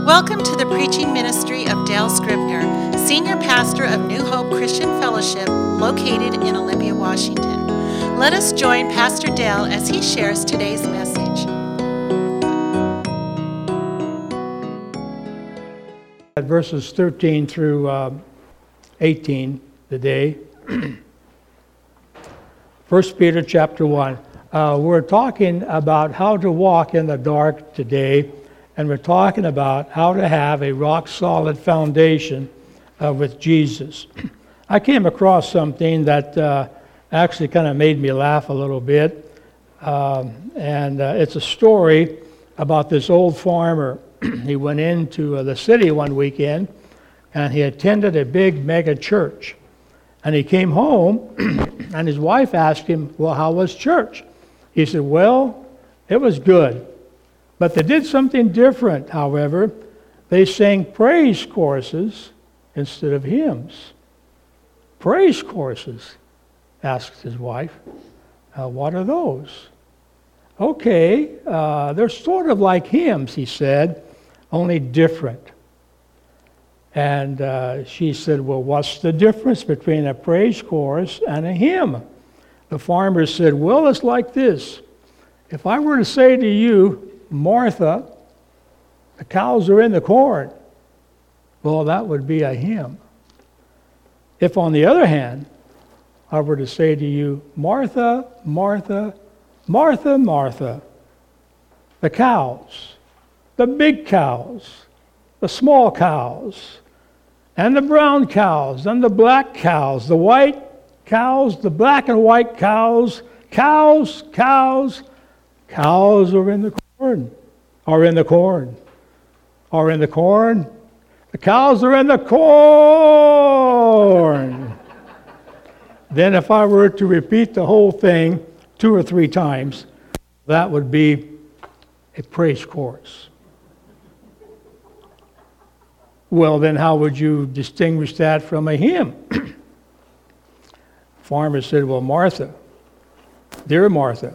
Welcome to the preaching ministry of Dale Scribner, Senior Pastor of New Hope Christian Fellowship, located in Olympia, Washington. Let us join Pastor Dale as he shares today's message. Verses 13 through 18 today. 1 Peter chapter 1. We're talking about how to walk in the dark today, and we're talking about how to have a rock-solid foundation with Jesus. I came across something that actually kind of made me laugh a little bit, and it's a story about this old farmer. He went into the city one weekend, and he attended a big mega church. And he came home, and his wife asked him, well, how was church? He said, well, it was good. But they did something different, however. They sang praise choruses instead of hymns. Praise choruses, asked his wife. What are those? Okay, they're sort of like hymns, he said, only different. And she said, well, what's the difference between a praise chorus and a hymn? The farmer said, well, it's like this. If I were to say to you, Martha, the cows are in the corn, well, that would be a hymn. If, on the other hand, I were to say to you, Martha, Martha, Martha, Martha, the cows, the big cows, the small cows, and the brown cows, and the black cows, the white cows, the black and white cows, cows are in the corn, are in the corn, are in the corn. The cows are in the corn. Then if I were to repeat the whole thing 2 or 3 times, that would be a praise chorus. Well, then how would you distinguish that from a hymn? Farmer said, well, Martha, dear Martha.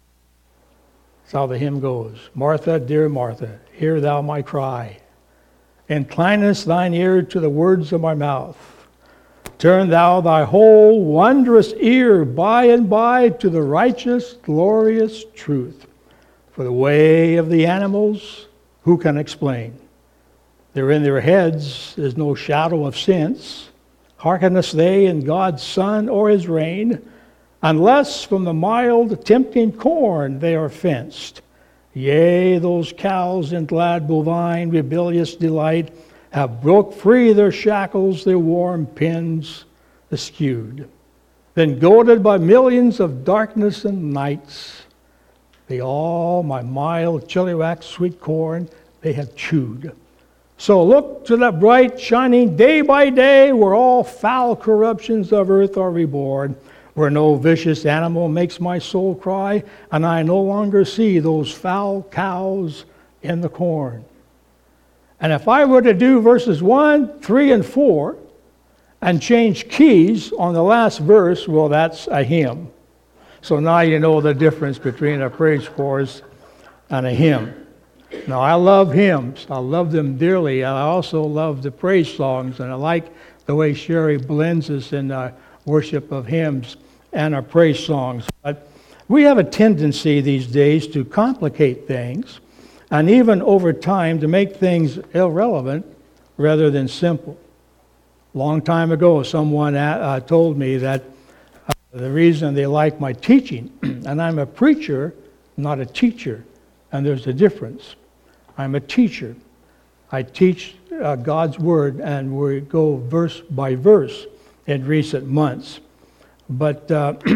That's how the hymn goes. Martha, dear Martha, hear thou my cry. Inclinest thine ear to the words of my mouth. Turn thou thy whole wondrous ear by and by to the righteous, glorious truth. For the way of the animals, who can explain? They're in their heads, there's no shadow of sense. Hearkeneth they in God's sun or his rain, unless from the mild, tempting corn they are fenced. Yea, those cows in glad bovine rebellious delight have broke free their shackles, their warm pens eschewed. Then goaded by millions of darkness and nights, they all my mild, chilliwack sweet corn they have chewed. So look to that bright, shining day by day, where all foul corruptions of earth are reborn, where no vicious animal makes my soul cry, and I no longer see those foul cows in the corn. And if I were to do verses 1, 3, and 4, and change keys on the last verse, well, that's a hymn. So now you know the difference between a praise chorus and a hymn. Now, I love hymns. I love them dearly. I also love the praise songs, and I like the way Sherry blends us in the worship of hymns and our praise songs. But we have a tendency these days to complicate things, and even over time to make things irrelevant rather than simple. Long time ago, someone told me that the reason they like my teaching, and I'm a preacher, not a teacher, and there's a difference. I'm a teacher. I teach God's Word, and we go verse by verse in recent months. But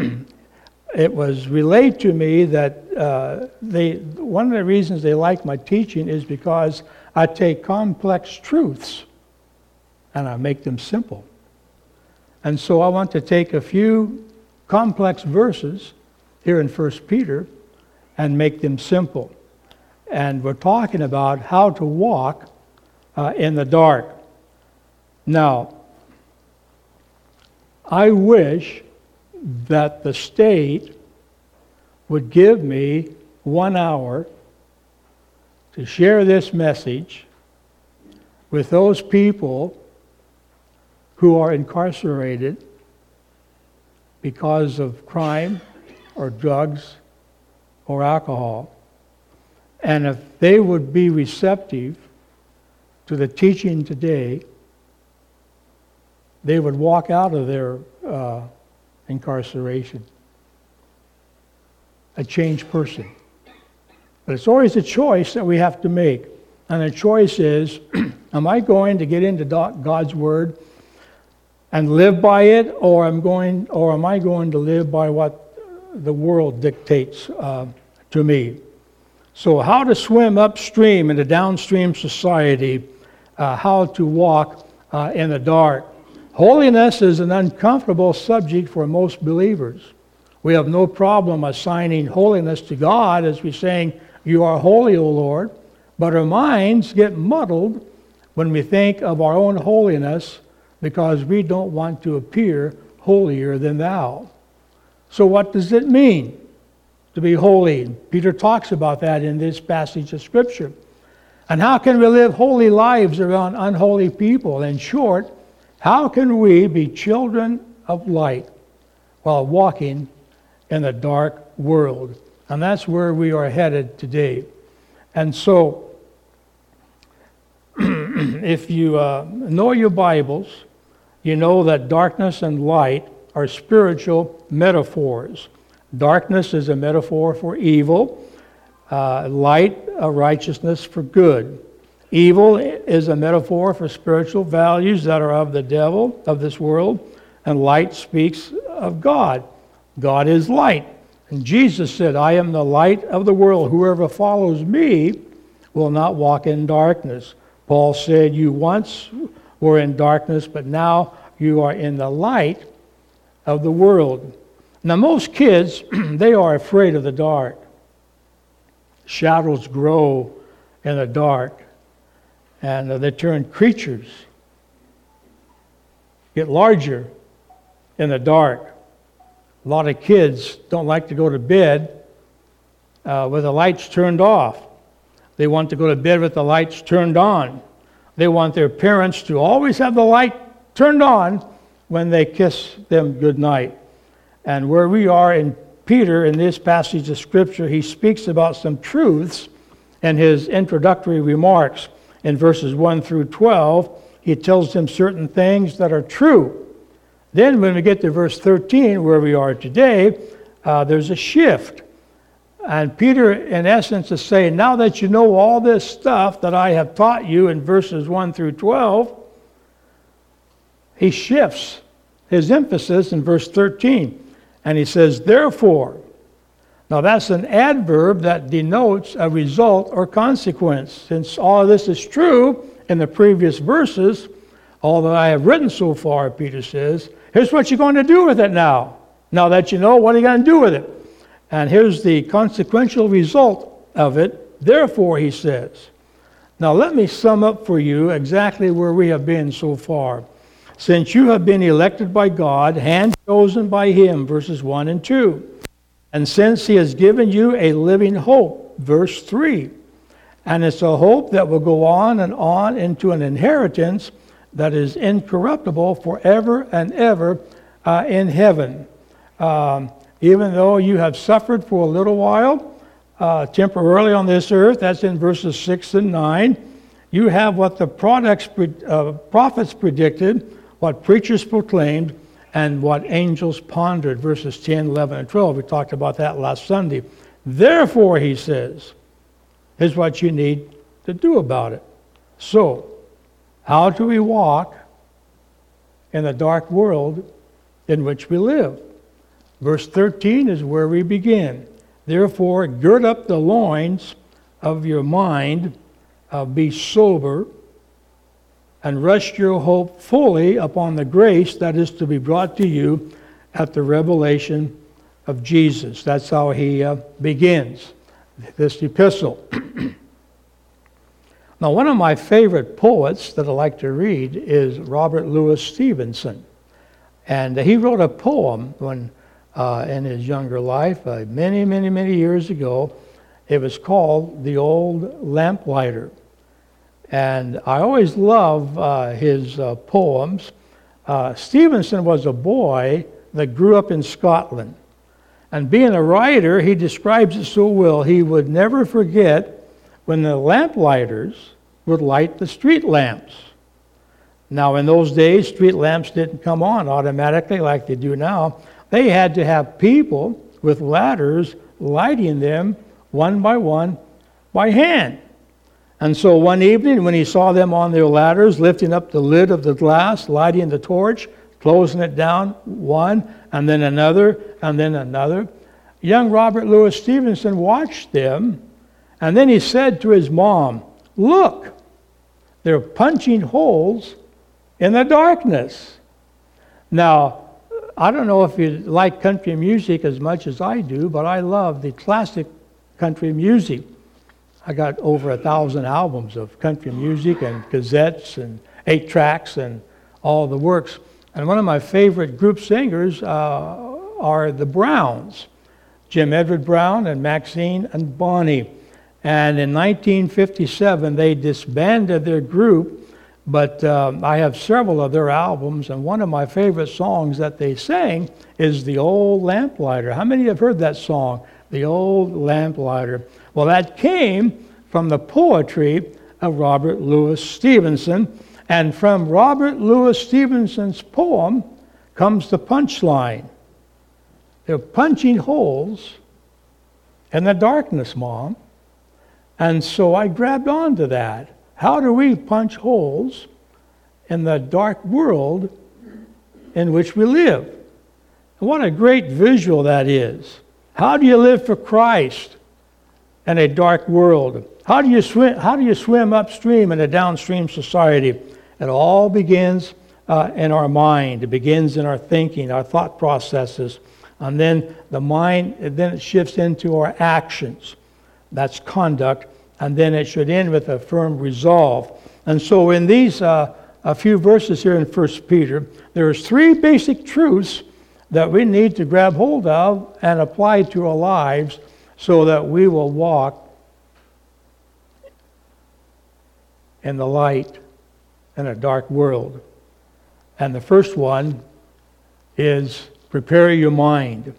it was relayed to me that one of the reasons they like my teaching is because I take complex truths and I make them simple. And so I want to take a few complex verses here in 1 Peter and make them simple. And we're talking about how to walk in the dark. Now, I wish that the state would give me 1 hour to share this message with those people who are incarcerated because of crime or drugs or alcohol. And if they would be receptive to the teaching today, they would walk out of their incarceration a changed person. But it's always a choice that we have to make. And the choice is, am I going to get into God's Word and live by it, or am I going to live by what the world dictates to me? So how to swim upstream in a downstream society, how to walk in the dark. Holiness is an uncomfortable subject for most believers. We have no problem assigning holiness to God as we saying, "You are holy, O Lord." But our minds get muddled when we think of our own holiness because we don't want to appear holier than thou. So what does it mean to be holy? Peter talks about that in this passage of Scripture. And how can we live holy lives around unholy people? In short, how can we be children of light while walking in the dark world? And that's where we are headed today. And so, if you know your Bibles, you know that darkness and light are spiritual metaphors. Darkness is a metaphor for evil, light, a righteousness for good. Evil is a metaphor for spiritual values that are of the devil, of this world, and light speaks of God. God is light. And Jesus said, "I am the light of the world. Whoever follows me will not walk in darkness." Paul said, "You once were in darkness, but now you are in the light of the world." Now, most kids, they are afraid of the dark. Shadows grow in the dark, and they turn creatures, get larger in the dark. A lot of kids don't like to go to bed with the lights turned off. They want to go to bed with the lights turned on. They want their parents to always have the light turned on when they kiss them goodnight. And where we are in Peter, in this passage of Scripture, he speaks about some truths in his introductory remarks. In verses 1 through 12, he tells them certain things that are true. Then when we get to verse 13, where we are today, there's a shift. And Peter, in essence, is saying, now that you know all this stuff that I have taught you in verses 1 through 12, he shifts his emphasis in verse 13. And he says, therefore. Now that's an adverb that denotes a result or consequence. Since all of this is true in the previous verses, all that I have written so far, Peter says, here's what you're going to do with it now. Now that you know, what are you going to do with it? And here's the consequential result of it. Therefore, he says. Now let me sum up for you exactly where we have been so far. Since you have been elected by God, hand-chosen by him, verses 1 and 2. And since he has given you a living hope, verse 3. And it's a hope that will go on and on into an inheritance that is incorruptible forever and ever in heaven. Even though you have suffered for a little while, temporarily on this earth, that's in verses 6 and 9, you have what the prophets predicted, what preachers proclaimed, and what angels pondered, verses 10, 11, and 12. We talked about that last Sunday. Therefore, he says, here's what you need to do about it. So, how do we walk in the dark world in which we live? Verse 13 is where we begin. Therefore, gird up the loins of your mind, be sober, and rest your hope fully upon the grace that is to be brought to you at the revelation of Jesus. That's how he begins this epistle. Now, one of my favorite poets that I like to read is Robert Louis Stevenson. And he wrote a poem when in his younger life, many, many, many years ago. It was called The Old Lamplighter. And I always love his poems. Stevenson was a boy that grew up in Scotland. And being a writer, he describes it so well. He would never forget when the lamplighters would light the street lamps. Now, in those days, street lamps didn't come on automatically like they do now. They had to have people with ladders lighting them one by hand. And so one evening when he saw them on their ladders, lifting up the lid of the glass, lighting the torch, closing it down, one, and then another, and then another, young Robert Louis Stevenson watched them, and then he said to his mom, "Look, they're punching holes in the darkness." Now, I don't know if you like country music as much as I do, but I love the classic country music. I got over 1,000 albums of country music and cassettes and 8 tracks and all the works. And one of my favorite group singers are the Browns, Jim Edward Brown and Maxine and Bonnie. And in 1957, they disbanded their group, but I have several of their albums, and one of my favorite songs that they sang is The Old Lamplighter. How many have heard that song, The Old Lamplighter? Well, that came from the poetry of Robert Louis Stevenson, and from Robert Louis Stevenson's poem comes the punchline. They're punching holes in the darkness, Mom. And so I grabbed onto that. How do we punch holes in the dark world in which we live? And what a great visual that is. How do you live for Christ in a dark world? How do you swim upstream in a downstream society? It all begins in our mind. It begins in our thinking, our thought processes. And then the mind, then it shifts into our actions. That's conduct. And then it should end with a firm resolve. And so in these a few verses here in 1 Peter, there's 3 basic truths that we need to grab hold of and apply to our lives so that we will walk in the light in a dark world. And the first one is prepare your mind.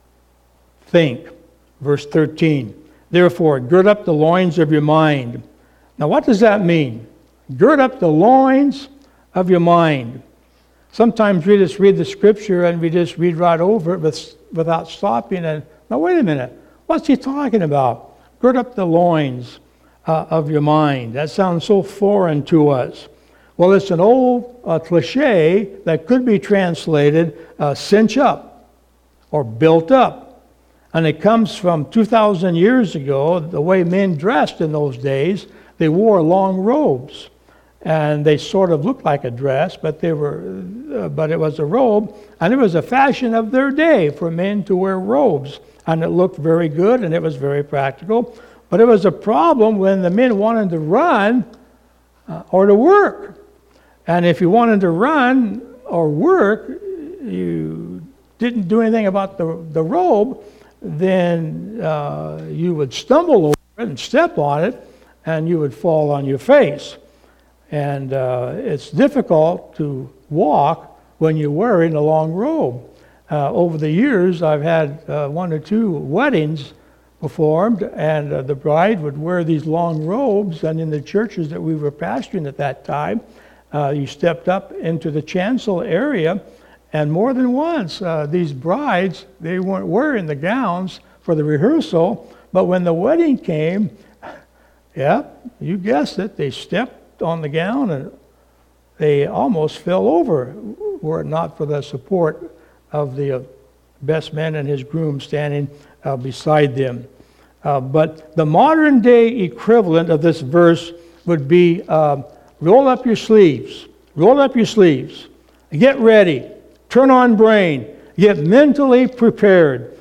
Think. Verse 13. Therefore, gird up the loins of your mind. Now, what does that mean? Gird up the loins of your mind. Sometimes we just read the scripture and we just read right over it without stopping. And now, wait a minute. What's he talking about? Gird up the loins of your mind. That sounds so foreign to us. Well, it's an old cliche that could be translated cinch up or built up. And it comes from 2,000 years ago, the way men dressed in those days. They wore long robes. And they sort of looked like a dress, but it was a robe. And it was a fashion of their day for men to wear robes. And it looked very good, and it was very practical. But it was a problem when the men wanted to run or to work. And if you wanted to run or work, you didn't do anything about the robe, then you would stumble over it and step on it, and you would fall on your face. And it's difficult to walk when you're wearing a long robe. Over the years, I've had 1 or 2 weddings performed, and the bride would wear these long robes, and in the churches that we were pastoring at that time, you stepped up into the chancel area, and more than once, these brides, they weren't wearing the gowns for the rehearsal, but when the wedding came, yeah, you guessed it, they stepped on the gown and they almost fell over, were it not for the support of the best man and his groom standing beside them. But the modern day equivalent of this verse would be roll up your sleeves. Roll up your sleeves. Get ready. Turn on brain. Get mentally prepared.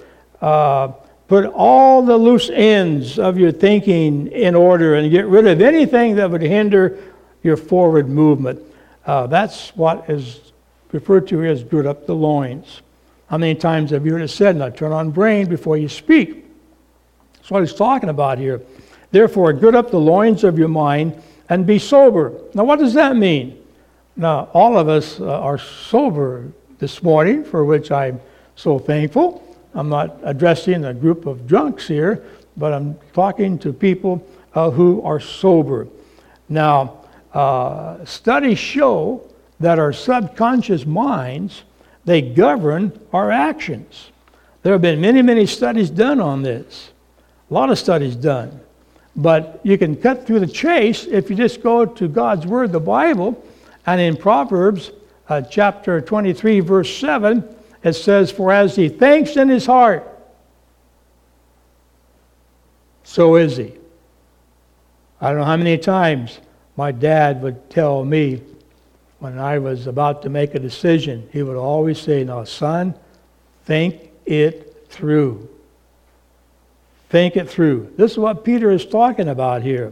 Put all the loose ends of your thinking in order and get rid of anything that would hinder your forward movement. That's what is referred to as gird up the loins. How many times have you heard it said, now turn on brain before you speak? That's what he's talking about here. Therefore, gird up the loins of your mind and be sober. Now, what does that mean? Now, all of us are sober this morning, for which I'm so thankful. I'm not addressing a group of drunks here, but I'm talking to people who are sober. Now, studies show that our subconscious minds, they govern our actions. There have been many, many studies done on this. A lot of studies done. But you can cut through the chase if you just go to God's Word, the Bible, and in Proverbs chapter 23, verse 7, it says, "For as he thinks in his heart, so is he." I don't know how many times my dad would tell me when I was about to make a decision, he would always say, "Now, son, think it through. Think it through." This is what Peter is talking about here.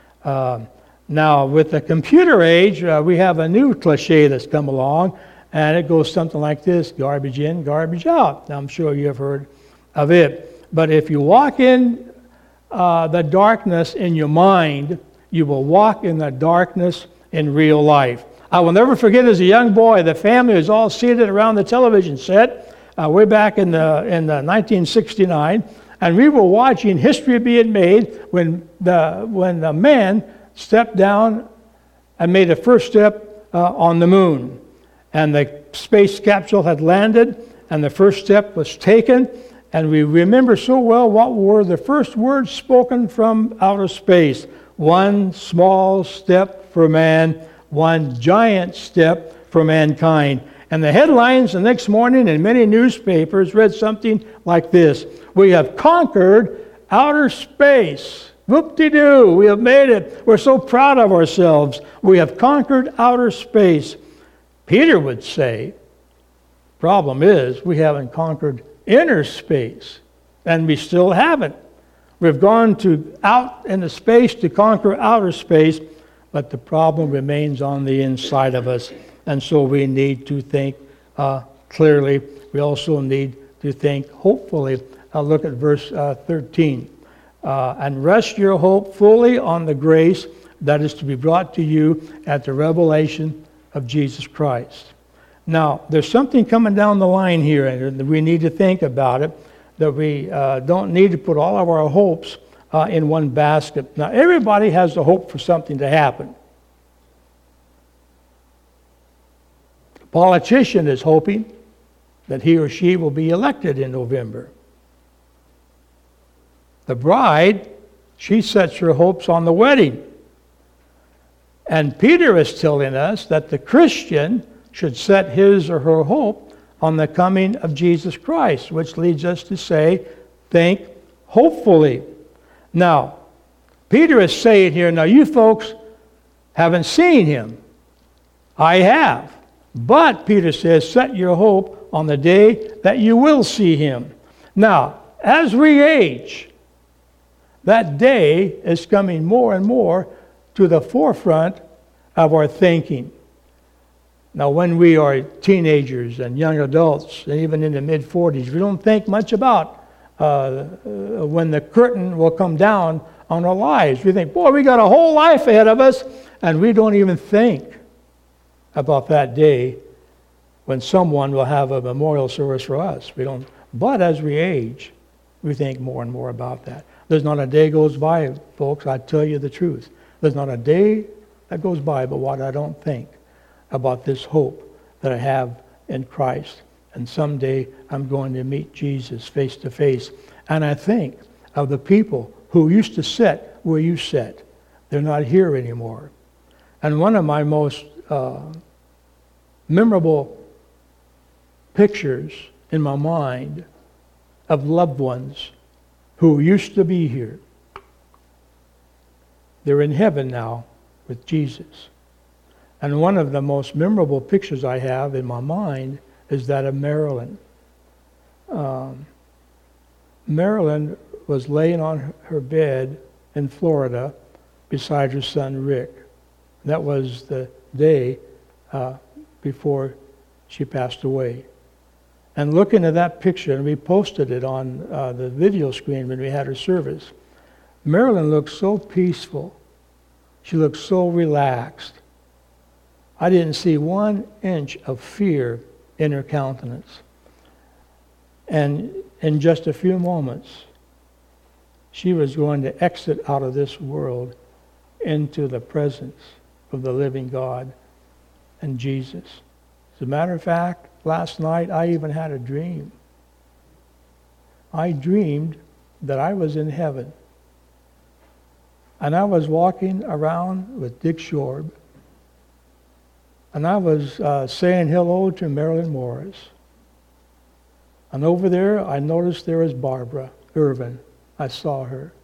Now, with the computer age, we have a new cliche that's come along, and it goes something like this: garbage in, garbage out. Now, I'm sure you have heard of it. But if you walk in the darkness in your mind, you will walk in the darkness in real life. I will never forget, as a young boy, the family was all seated around the television set way back in the 1969, and we were watching history being made when the man stepped down and made a first step on the moon. And the space capsule had landed, and the first step was taken. And we remember so well what were the first words spoken from outer space. One small step for man, one giant step for mankind. And the headlines the next morning in many newspapers read something like this: "We have conquered outer space. Whoop-de-doo, we have made it. We're so proud of ourselves. We have conquered outer space." Peter would say, problem is, we haven't conquered inner space, and we still haven't. We've gone out into space to conquer outer space, but the problem remains on the inside of us, and so we need to think clearly. We also need to think hopefully. Look at verse 13. "And rest your hope fully on the grace that is to be brought to you at the revelation of Jesus Christ." Now, there's something coming down the line here, and we need to think about it, that we don't need to put all of our hopes in one basket. Now, everybody has the hope for something to happen. The politician is hoping that he or she will be elected in November. The bride, she sets her hopes on the wedding. And Peter is telling us that the Christian should set his or her hope on the coming of Jesus Christ, which leads us to say, think hopefully. Now, Peter is saying here, now you folks haven't seen him. I have. But, Peter says, set your hope on the day that you will see him. Now, as we age, that day is coming more and more to the forefront of our thinking. Now, when we are teenagers and young adults, and even in the mid-40s, we don't think much about when the curtain will come down on our lives. We think, boy, we got a whole life ahead of us, and we don't even think about that day when someone will have a memorial service for us. We don't. But as we age, we think more and more about that. There's not a day goes by, folks, I tell you the truth. There's not a day that goes by but what I don't think about this hope that I have in Christ. And someday I'm going to meet Jesus face to face. And I think of the people who used to sit where you sit. They're not here anymore. And one of my most memorable pictures in my mind of loved ones who used to be here. They're in heaven now with Jesus. And one of the most memorable pictures I have in my mind is that of Marilyn. Marilyn was laying on her bed in Florida beside her son Rick. That was the day before she passed away. And looking at that picture, and we posted it on the video screen when we had her service, Marilyn looked so peaceful, She looked so relaxed. I didn't see 1 inch of fear in her countenance. And in just a few moments, she was going to exit out of this world into the presence of the living God and Jesus. As a matter of fact, last night I even had a dream. I dreamed that I was in heaven. And I was walking around with Dick Shorb. And I was saying hello to Marilyn Morris. And over there, I noticed there was Barbara Irvin. I saw her.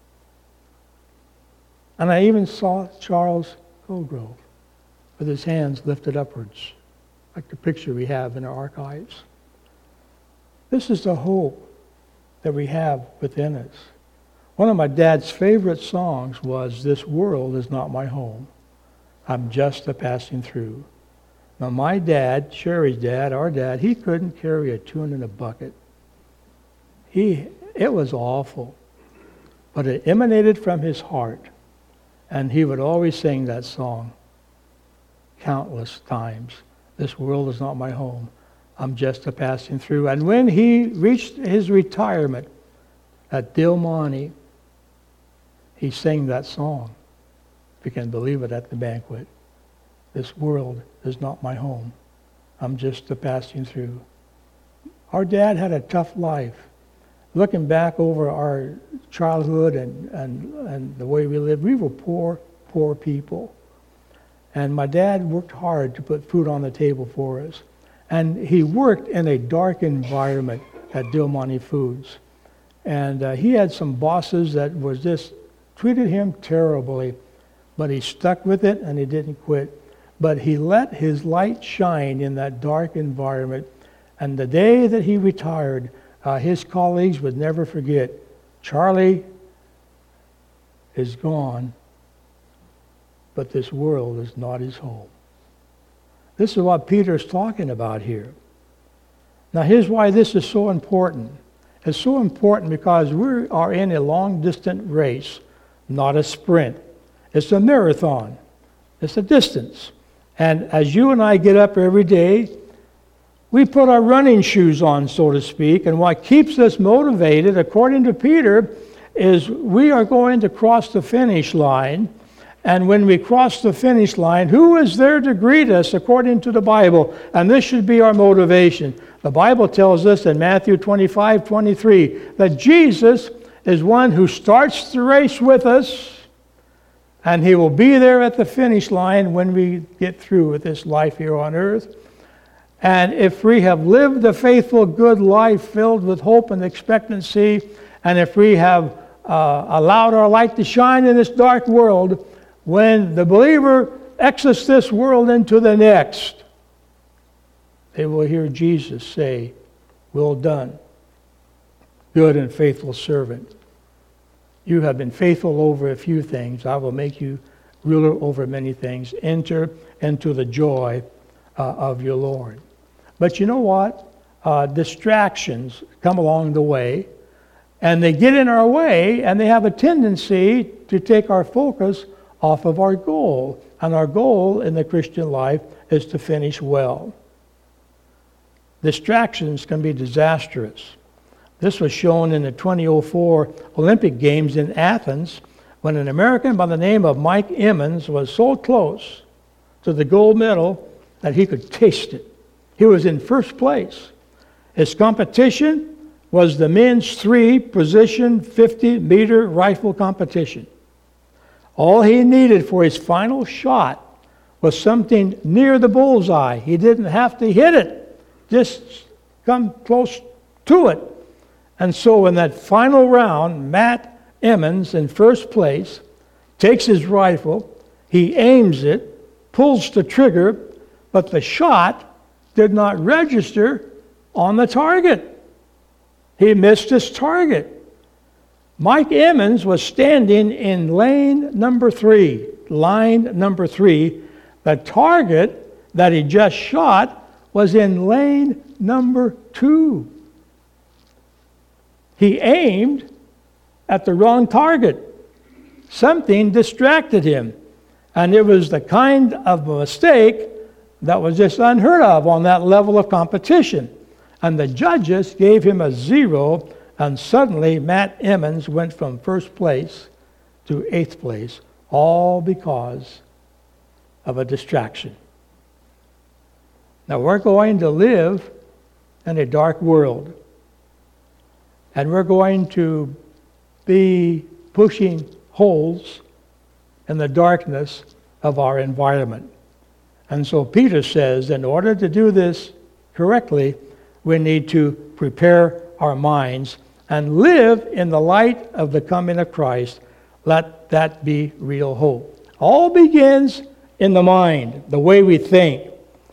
And I even saw Charles Colgrove with his hands lifted upwards, like the picture we have in our archives. This is the hope that we have within us. One of my dad's favorite songs was, "This world is not my home. I'm just a passing through." Now my dad, Sherry's dad, our dad, he couldn't carry a tune in a bucket. It was awful. But it emanated from his heart. And he would always sing that song countless times. "This world is not my home. I'm just a passing through." And when he reached his retirement at Del Monte, he sang that song. If you can believe it, at the banquet. "This world is not my home. I'm just a passing through." Our dad had a tough life. Looking back over our childhood and the way we lived, we were poor people. And my dad worked hard to put food on the table for us. And he worked in a dark environment at Del Monte Foods. And he had some bosses that was just treated him terribly. But he stuck with it and he didn't quit. But he let his light shine in that dark environment. And the day that he retired, his colleagues would never forget, "Charlie is gone, but this world is not his home." This is what Peter's talking about here. Now here's why this is so important. It's so important because we are in a long-distance race, not a sprint. It's a marathon. It's a distance. And as you and I get up every day, we put our running shoes on, so to speak, and what keeps us motivated, according to Peter, is we are going to cross the finish line. And when we cross the finish line, who is there to greet us according to the Bible? And this should be our motivation. The Bible tells us in Matthew 25:23 that Jesus is one who starts the race with us, and he will be there at the finish line when we get through with this life here on earth. And if we have lived a faithful, good life filled with hope and expectancy, and if we have allowed our light to shine in this dark world, when the believer exits this world into the next, they will hear Jesus say, "Well done, good and faithful servant. You have been faithful over a few things. I will make you ruler over many things. Enter into the joy of your Lord." But you know what? Distractions come along the way, and they get in our way, and they have a tendency to take our focus off of our goal. And our goal in the Christian life is to finish well. Distractions can be disastrous. This was shown in the 2004 Olympic Games in Athens, when an American by the name of Mike Emmons was so close to the gold medal that he could taste it. He was in first place. His competition was the men's 3-position 50-meter rifle competition. All he needed for his final shot was something near the bullseye. He didn't have to hit it, just come close to it. And so in that final round, Matt Emmons, in first place, takes his rifle, he aims it, pulls the trigger, but the shot did not register on the target. He missed his target. Mike Emmons was standing in line number 3. The target that he just shot was in lane number 2. He aimed at the wrong target. Something distracted him. And it was the kind of mistake that was just unheard of on that level of competition. And the judges gave him a 0, and suddenly Matt Emmons went from first place to 8th place, all because of a distraction. Now we're going to live in a dark world, and we're going to be pushing holes in the darkness of our environment. And so Peter says, in order to do this correctly, we need to prepare our minds and live in the light of the coming of Christ. Let that be real hope. All begins in the mind, the way we think.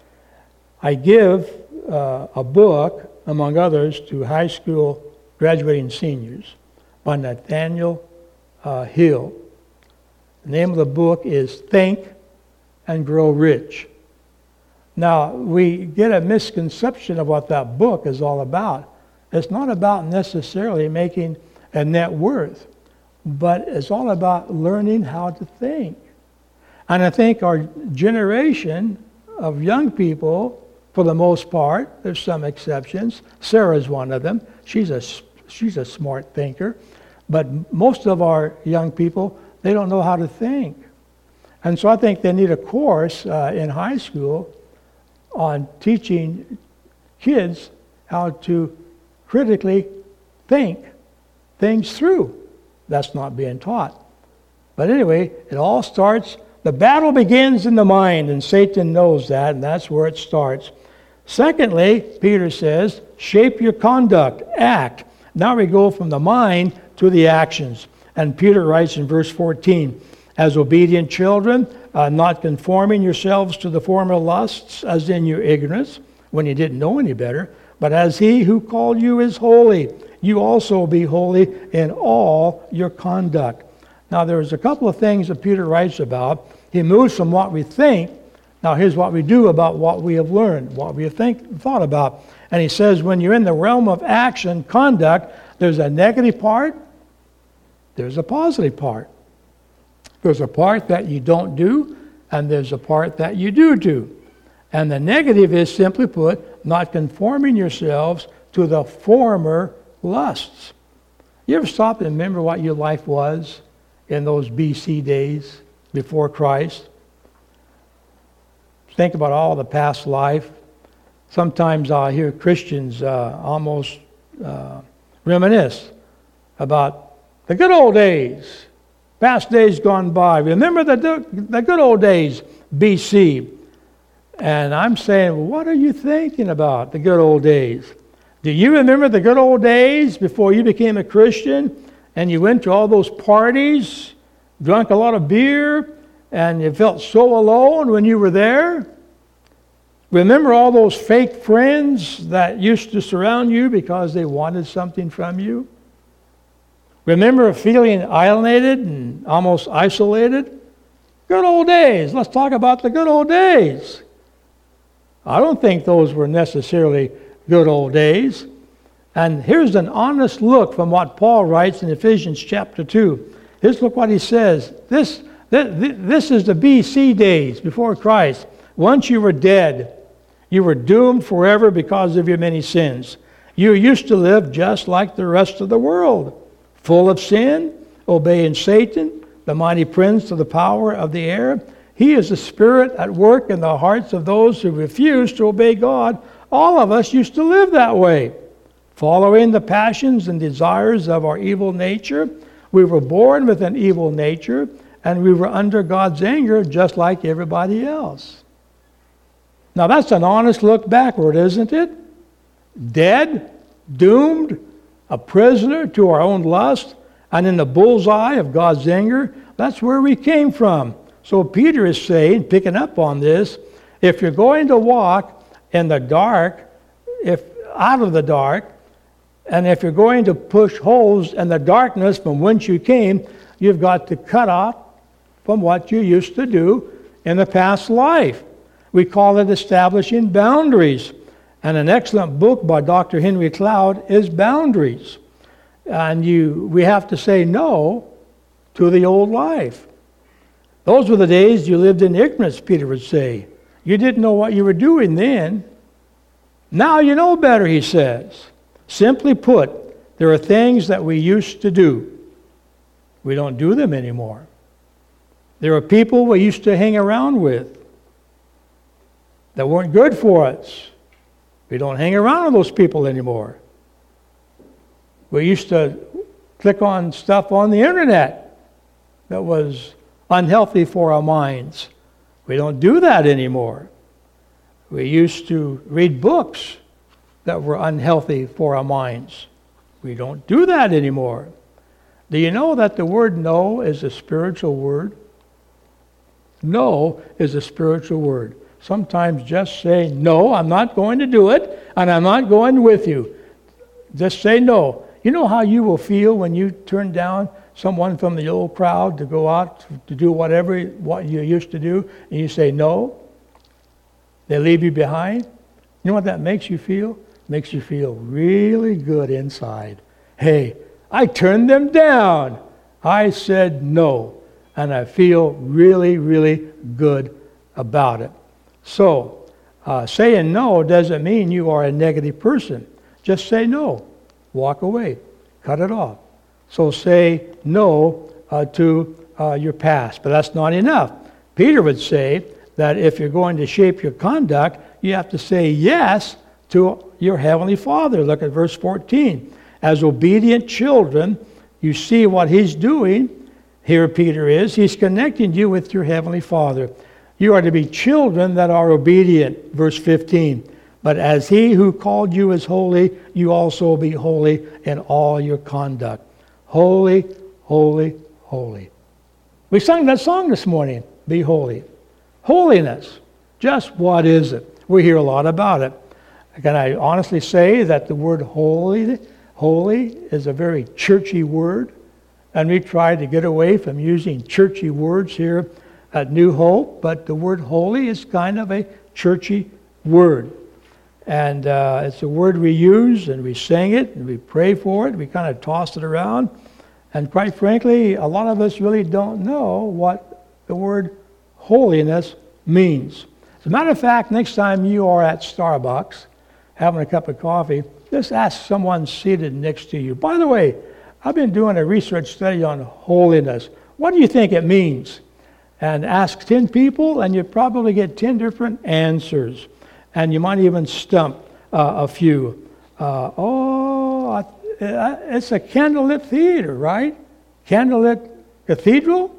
I give a book, among others, to high school graduating seniors by Nathaniel Hill. The name of the book is Think and Grow Rich. Now, we get a misconception of what that book is all about. It's not about necessarily making a net worth, but it's all about learning how to think. And I think our generation of young people, for the most part, there's some exceptions. Sarah's one of them. She's a smart thinker. But most of our young people, they don't know how to think. And so I think they need a course in high school on teaching kids how to critically think things through. That's not being taught. But anyway, it all starts, the battle begins in the mind, and Satan knows that, and that's where it starts. Secondly, Peter says, shape your conduct, act. Now we go from the mind to the actions. And Peter writes in verse 14, as obedient children, not conforming yourselves to the former lusts, as in your ignorance, when you didn't know any better, but as he who called you is holy, you also be holy in all your conduct. Now there's a couple of things that Peter writes about. He moves from what we think. Now here's what we do about what we have learned, what we have thought about. And he says when you're in the realm of action, conduct, there's a negative part, there's a positive part. There's a part that you don't do, and there's a part that you do. And the negative is, simply put, not conforming yourselves to the former lusts. You ever stop and remember what your life was in those BC days before Christ? Think about all the past life. Sometimes I hear Christians almost reminisce about the good old days. Past days gone by. Remember the good old days, BC. And I'm saying, well, what are you thinking about, the good old days? Do you remember the good old days before you became a Christian and you went to all those parties, drank a lot of beer, and you felt so alone when you were there? Remember all those fake friends that used to surround you because they wanted something from you? Remember feeling alienated and almost isolated? Good old days. Let's talk about the good old days. I don't think those were necessarily good old days. And here's an honest look from what Paul writes in Ephesians chapter 2. Here's look what he says. This is the BC days before Christ. Once you were dead, you were doomed forever because of your many sins. You used to live just like the rest of the world, full of sin, obeying Satan, the mighty prince of the power of the air. He is the spirit at work in the hearts of those who refuse to obey God. All of us used to live that way, following the passions and desires of our evil nature. We were born with an evil nature, and we were under God's anger just like everybody else. Now that's an honest look backward, isn't it? Dead, doomed, a prisoner to our own lust, and in the bullseye of God's anger. That's where we came from. So Peter is saying, picking up on this, if you're going to walk in the dark, out of the dark, and if you're going to push holes in the darkness from whence you came, you've got to cut off from what you used to do in the past life. We call it establishing boundaries. And an excellent book by Dr. Henry Cloud is Boundaries. And we have to say no to the old life. Those were the days you lived in ignorance, Peter would say. You didn't know what you were doing then. Now you know better, he says. Simply put, there are things that we used to do. We don't do them anymore. There are people we used to hang around with that weren't good for us. We don't hang around with those people anymore. We used to click on stuff on the internet that was unhealthy for our minds. We don't do that anymore. We used to read books that were unhealthy for our minds. We don't do that anymore. Do you know that the word no is a spiritual word? No is a spiritual word. Sometimes just say, no, I'm not going to do it, and I'm not going with you. Just say no. You know how you will feel when you turn down someone from the old crowd to go out to do what you used to do, and you say no? They leave you behind. You know what that makes you feel? It makes you feel really good inside. Hey, I turned them down. I said no, and I feel really, really good about it. So, saying no doesn't mean you are a negative person. Just say no. Walk away. Cut it off. So say no to your past. But that's not enough. Peter would say that if you're going to shape your conduct, you have to say yes to your Heavenly Father. Look at verse 14. As obedient children, you see what He's doing. Here Peter is. He's connecting you with your Heavenly Father. You are to be children that are obedient. Verse 15. But as He who called you is holy, you also be holy in all your conduct. Holy, holy, holy. We sang that song this morning, Be Holy. Holiness. Just what is it? We hear a lot about it. Can I honestly say that the word holy is a very churchy word? And we try to get away from using churchy words here at New Hope, but the word holy is kind of a churchy word. And it's a word we use, and we sing it, and we pray for it. We kind of toss it around. And quite frankly, a lot of us really don't know what the word holiness means. As a matter of fact, next time you are at Starbucks having a cup of coffee, just ask someone seated next to you. By the way, I've been doing a research study on holiness. What do you think it means? And ask 10 people, and you probably get 10 different answers. And you might even stump a few. It's a candlelit theater, right? Candlelit cathedral?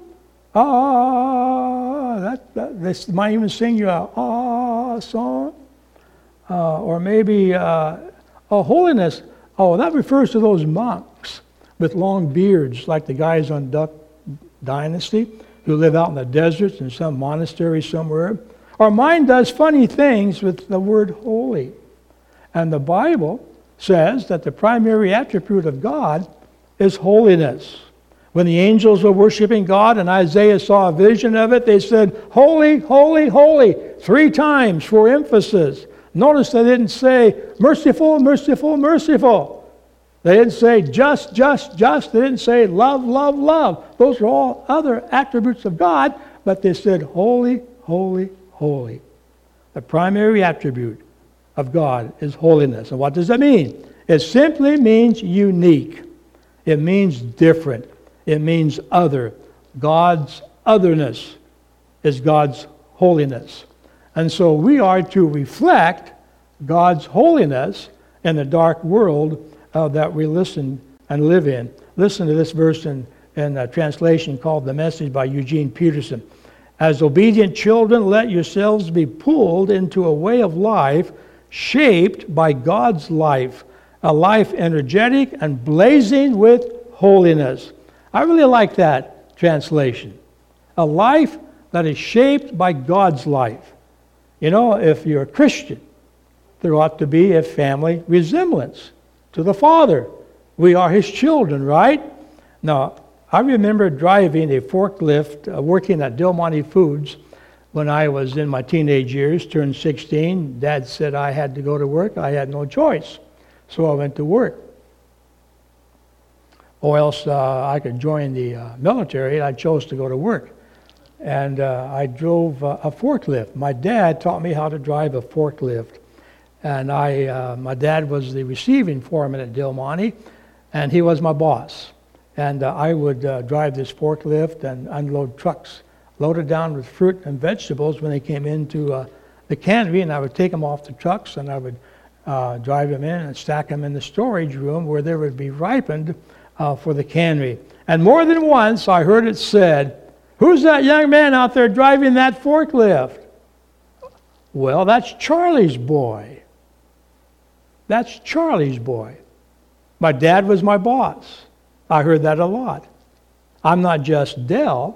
They might even sing you a song. Or maybe holiness. Oh, that refers to those monks with long beards, like the guys on Duck Dynasty, who live out in the deserts in some monastery somewhere. Our mind does funny things with the word holy. And the Bible says that the primary attribute of God is holiness. When the angels were worshiping God and Isaiah saw a vision of it, they said, holy, holy, holy, 3 times for emphasis. Notice they didn't say, merciful, merciful, merciful. They didn't say just, just, just. They didn't say love, love, love. Those are all other attributes of God, but they said holy, holy, holy. The primary attribute of God is holiness. And what does that mean? It simply means unique. It means different. It means other. God's otherness is God's holiness. And so we are to reflect God's holiness in the dark world that we listen and live in. Listen to this verse in a translation called The Message by Eugene Peterson. As obedient children, let yourselves be pulled into a way of life shaped by God's life, a life energetic and blazing with holiness. I really like that translation. A life that is shaped by God's life. You know, if you're a Christian, there ought to be a family resemblance to the Father. We are His children, right? Now, I remember driving a forklift, working at Del Monte Foods when I was in my teenage years, turned 16. Dad said I had to go to work. I had no choice. So I went to work. Or else I could join the military. I chose to go to work. and I drove a forklift. My dad taught me how to drive a forklift. And my dad was the receiving foreman at Del Monte, and he was my boss. And I would drive this forklift and unload trucks loaded down with fruit and vegetables when they came into the cannery, and I would take them off the trucks, and I would drive them in and stack them in the storage room where they would be ripened for the cannery. And more than once I heard it said, "Who's that young man out there driving that forklift?" Well, that's Charlie's boy. That's Charlie's boy. My dad was my boss. I heard that a lot. I'm not just Del.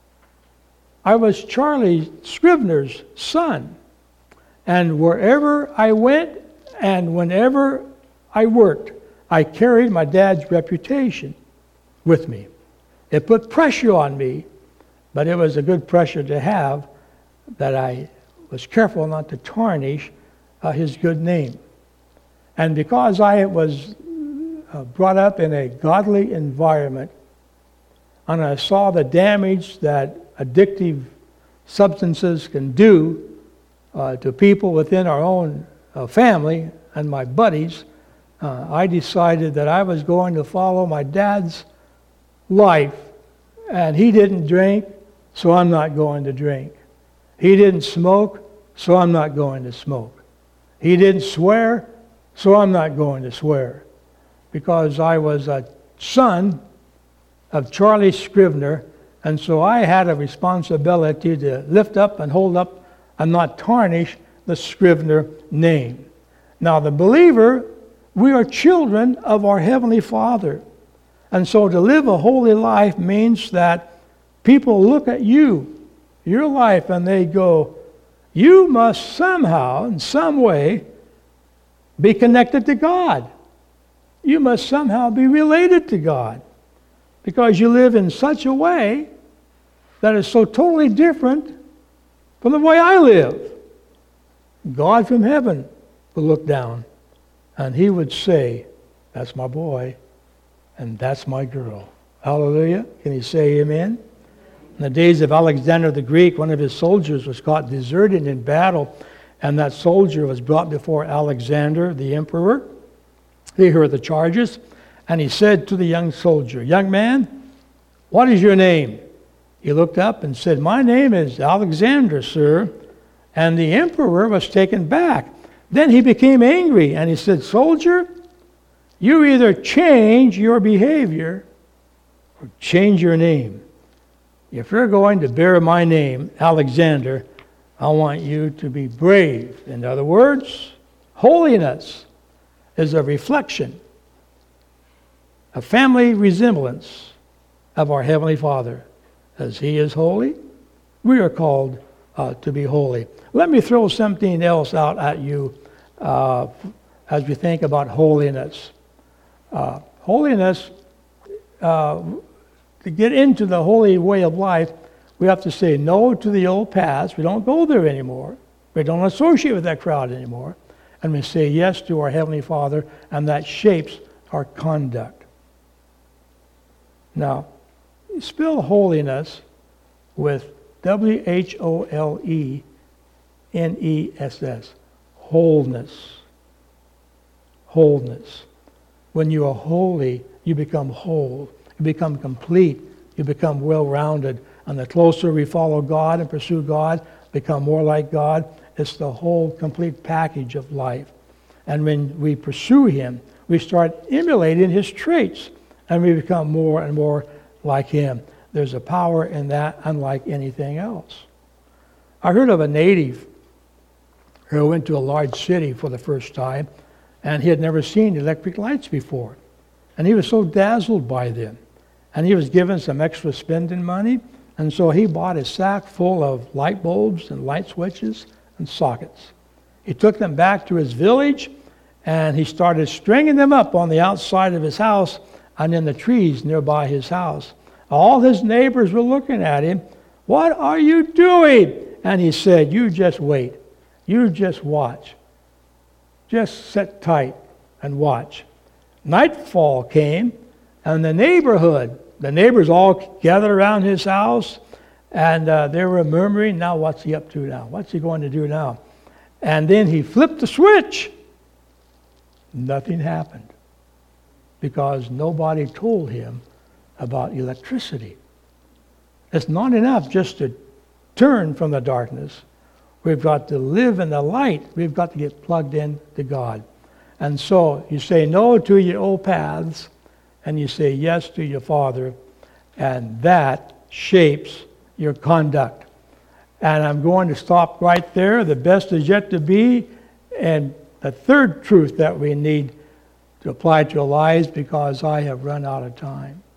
I was Charlie Scrivener's son. And wherever I went and whenever I worked, I carried my dad's reputation with me. It put pressure on me, but it was a good pressure to have, that I was careful not to tarnish his good name. And because I was brought up in a godly environment, and I saw the damage that addictive substances can do to people within our own family and my buddies, I decided that I was going to follow my dad's life. And he didn't drink, so I'm not going to drink. He didn't smoke, so I'm not going to smoke. He didn't swear, so I'm not going to swear. Because I was a son of Charlie Scrivener, and so I had a responsibility to lift up and hold up and not tarnish the Scrivener name. Now, the believer, we are children of our Heavenly Father. And so to live a holy life means that people look at you, your life, and they go, you must somehow, in some way, be connected to God. You must somehow be related to God, because you live in such a way that is so totally different from the way I live. God from heaven would look down, and he would say, that's my boy, and that's my girl. Hallelujah. Can you say amen? In the days of Alexander the Greek, one of his soldiers was caught deserting in battle, and that soldier was brought before Alexander, the emperor. He heard the charges, and he said to the young soldier, young man, what is your name? He looked up and said, my name is Alexander, sir. And the emperor was taken back. Then he became angry, and he said, soldier, you either change your behavior or change your name. If you're going to bear my name, Alexander, I want you to be brave. In other words, holiness is a reflection, a family resemblance of our Heavenly Father. As He is holy, we are called to be holy. Let me throw something else out at you as we think about holiness. Holiness, to get into the holy way of life, we have to say no to the old past. We don't go there anymore. We don't associate with that crowd anymore. And we say yes to our Heavenly Father, and that shapes our conduct. Now, spell holiness with W-H-O-L-E-N-E-S-S. Wholeness. Wholeness. When you are holy, you become whole. You become complete. You become well-rounded. And the closer we follow God and pursue God, become more like God, it's the whole complete package of life. And when we pursue Him, we start emulating His traits, and we become more and more like Him. There's a power in that unlike anything else. I heard of a native who went to a large city for the first time, and he had never seen electric lights before. And he was so dazzled by them. And he was given some extra spending money, and so he bought a sack full of light bulbs and light switches and sockets. He took them back to his village, and he started stringing them up on the outside of his house and in the trees nearby his house. All his neighbors were looking at him. What are you doing? And he said, you just wait. You just watch. Just sit tight and watch. Nightfall came, and the neighbors all gathered around his house, And they were murmuring, now what's he up to now? What's he going to do now? And then he flipped the switch. Nothing happened because nobody told him about electricity. It's not enough just to turn from the darkness. We've got to live in the light. We've got to get plugged in to God. And so you say no to your old paths and you say yes to your Father, and that shapes your conduct. And I'm going to stop right there. The best is yet to be. And the third truth that we need to apply to our lives, because I have run out of time.